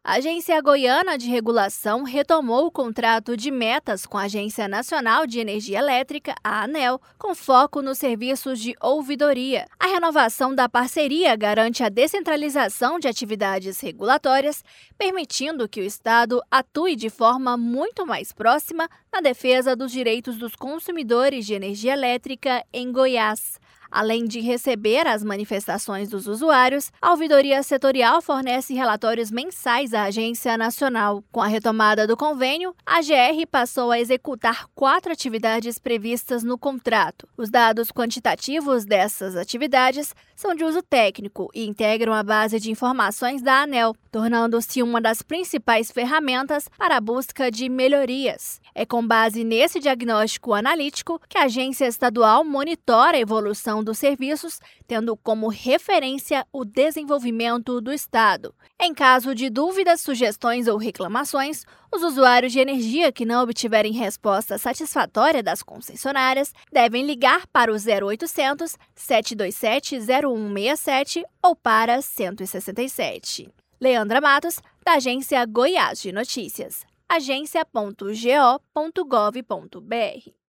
A Agência Goiana de Regulação retomou o contrato de metas com a Agência Nacional de Energia Elétrica, a ANEEL, com foco nos serviços de ouvidoria. A renovação da parceria garante a descentralização de atividades regulatórias, permitindo que o Estado atue de forma muito mais próxima na defesa dos direitos dos consumidores de energia elétrica em Goiás. Além de receber as manifestações dos usuários, a ouvidoria setorial fornece relatórios mensais à Agência Nacional. Com a retomada do convênio, a AGR passou a executar 4 atividades previstas no contrato. Os dados quantitativos dessas atividades são de uso técnico e integram a base de informações da ANEEL, tornando-se uma das principais ferramentas para a busca de melhorias. É com base nesse diagnóstico analítico que a agência estadual monitora a evolução dos serviços, tendo como referência o desenvolvimento do Estado. Em caso de dúvidas, sugestões ou reclamações, os usuários de energia que não obtiverem resposta satisfatória das concessionárias devem ligar para o 0800 727 0167 ou para 167. Leandra Matos, da Agência Goiás de Notícias. agência.go.gov.br